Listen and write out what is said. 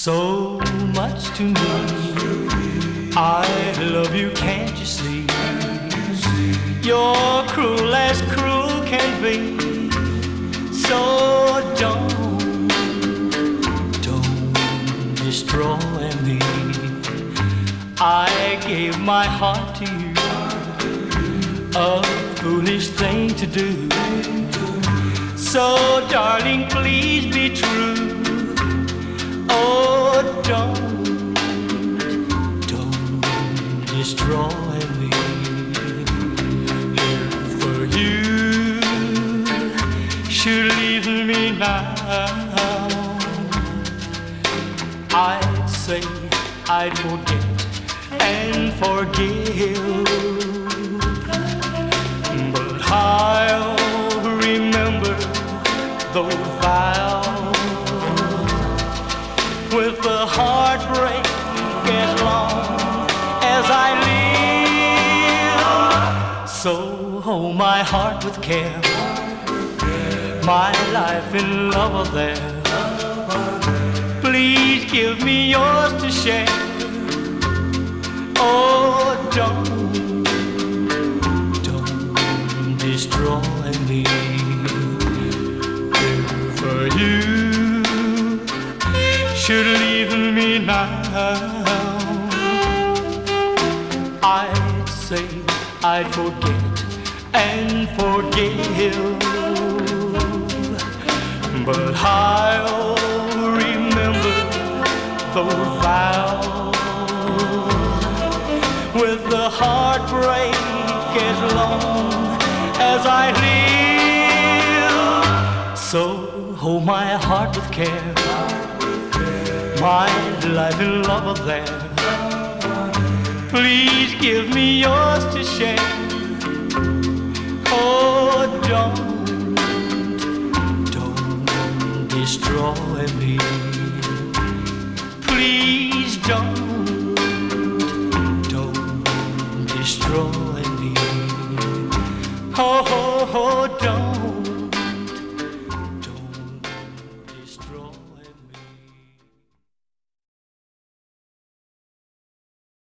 so much to me. I love you, can't you see? You're cruel as cruel can be. So don't destroy me. I gave my heart to you, a foolish thing to do. So darling, please be true. Oh, don't destroy me. If you should leave me now, I'd say I'd forget and forgive, but I'll remember those vows with the heartbreak as long as I live. So hold my heart with care, my life in love are there. Please give me yours to share. Oh, don't destroy me. If you should leave me now, I'd say I'd forget and forgive, but I'll remember those vows with the heartbreak as long as I live. So hold my heart with care, my life and love are there. Please give me yours to share. Oh, don't destroy me. Please don't destroy me. Oh, don't